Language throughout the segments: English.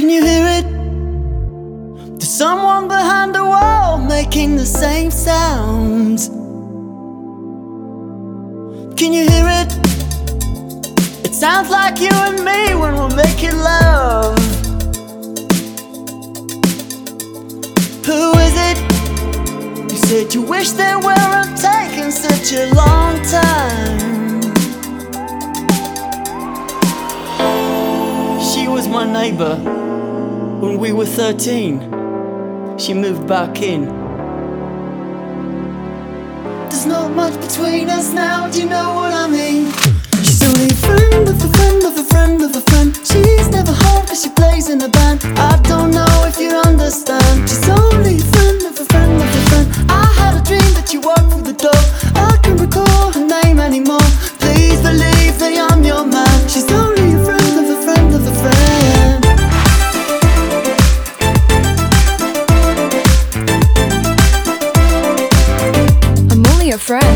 you hear it? There's someone behind the wall making the same sounds. Can you hear it? It sounds like you and me when we're making love. Who is it? You said you wish they weren't taking such a long time. She was my neighbor when we were 13. She moved back in. There's not much between us now, do you know what I mean? She's only a friend of a friend of a friend of a friend. She's never home cause she plays in a band. I don't know if you understand. She's only a friend of a friend of a friend. I had a dream that you walked through the door. I can't recall her name anymore. Please believe that I'm your man. She's only a friend of a friend of a friend. I'm only a friend.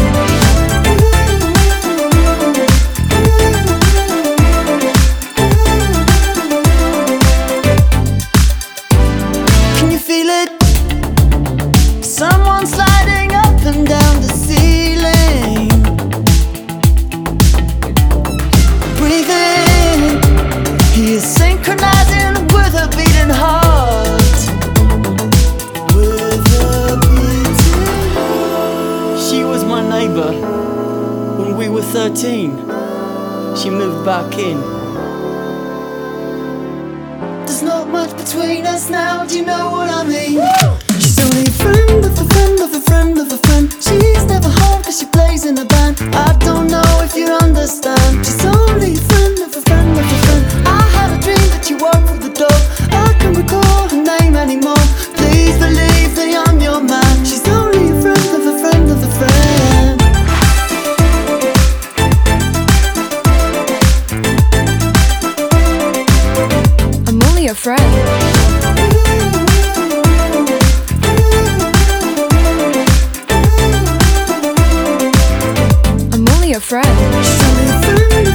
Someone sliding up and down the ceiling. Breathe in. He is synchronizing with a beating heart. With a beating heart. She was my neighbor when we were 13. She moved back in. There's not much between us now, do you know what I mean? She's only a friend of a friend of a friend of a friend. She's never home cause she plays in a band. I don't know if you understand. She's only a friend of a friend of a friend. I had a dream that you walked through the door. I can't recall her name anymore. Please believe that I'm your man. She's only a friend of a friend of a friend. I'm only a friend. A friend. She's only a friend.